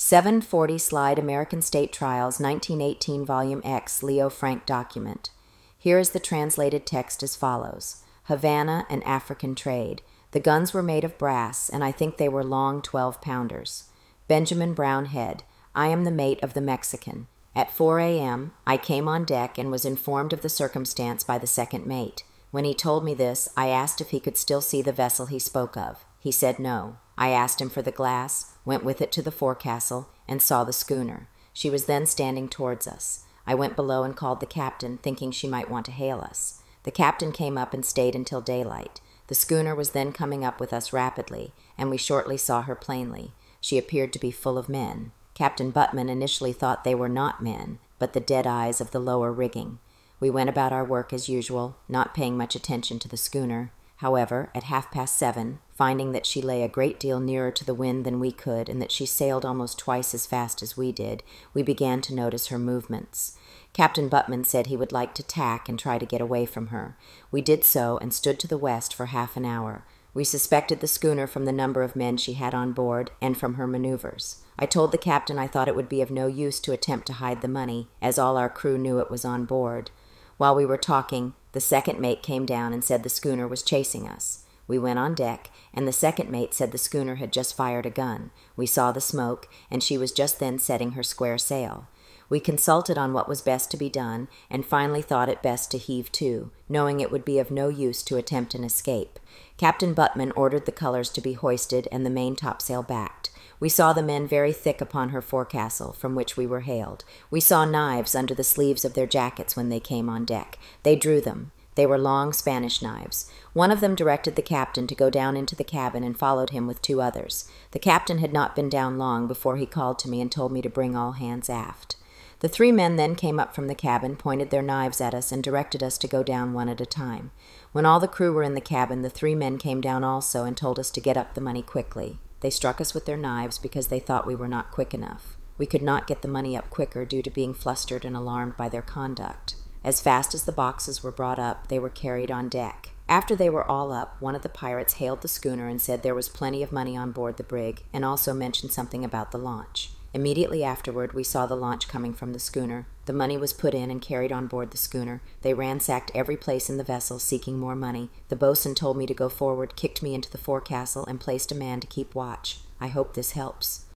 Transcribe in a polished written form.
740 Slide American State Trials 1918 Volume X Leo Frank document. Here is the translated text as follows. Havana and African trade. The guns were made of brass, and I think they were long 12-pounders. Benjamin Brown Head. I am the mate of the Mexican. At 4 a.m., I came on deck and was informed of the circumstance by the second mate. When he told me this, I asked if he could still see the vessel he spoke of. He said no. I asked him for the glass, went with it to the forecastle, and saw the schooner. She was then standing towards us. I went below and called the captain, thinking she might want to hail us. The captain came up and stayed until daylight. The schooner was then coming up with us rapidly, and we shortly saw her plainly. She appeared to be full of men. Captain Buttman initially thought they were not men, but the dead eyes of the lower rigging. We went about our work as usual, not paying much attention to the schooner. However, at 7:30, finding that she lay a great deal nearer to the wind than we could and that she sailed almost twice as fast as we did, we began to notice her movements. Captain Buttman said he would like to tack and try to get away from her. We did so and stood to the west for half an hour. We suspected the schooner from the number of men she had on board and from her maneuvers. I told the captain I thought it would be of no use to attempt to hide the money, as all our crew knew it was on board. While we were talking, the second mate came down and said the schooner was chasing us. We went on deck, and the second mate said the schooner had just fired a gun. We saw the smoke, and she was just then setting her square sail. We consulted on what was best to be done, and finally thought it best to heave to, knowing it would be of no use to attempt an escape. Captain Buttman ordered the colors to be hoisted and the main topsail backed. We saw the men very thick upon her forecastle, from which we were hailed. We saw knives under the sleeves of their jackets when they came on deck. They drew them. They were long Spanish knives. One of them directed the captain to go down into the cabin and followed him with two others. The captain had not been down long before he called to me and told me to bring all hands aft. The three men then came up from the cabin, pointed their knives at us, and directed us to go down one at a time. When all the crew were in the cabin, the three men came down also and told us to get up the money quickly. They struck us with their knives because they thought we were not quick enough. We could not get the money up quicker due to being flustered and alarmed by their conduct. As fast as the boxes were brought up, they were carried on deck. After they were all up, one of the pirates hailed the schooner and said there was plenty of money on board the brig, and also mentioned something about the launch. Immediately afterward, we saw the launch coming from the schooner. The money was put in and carried on board the schooner. They ransacked every place in the vessel, seeking more money. The boatswain told me to go forward, kicked me into the forecastle, and placed a man to keep watch. I hope this helps.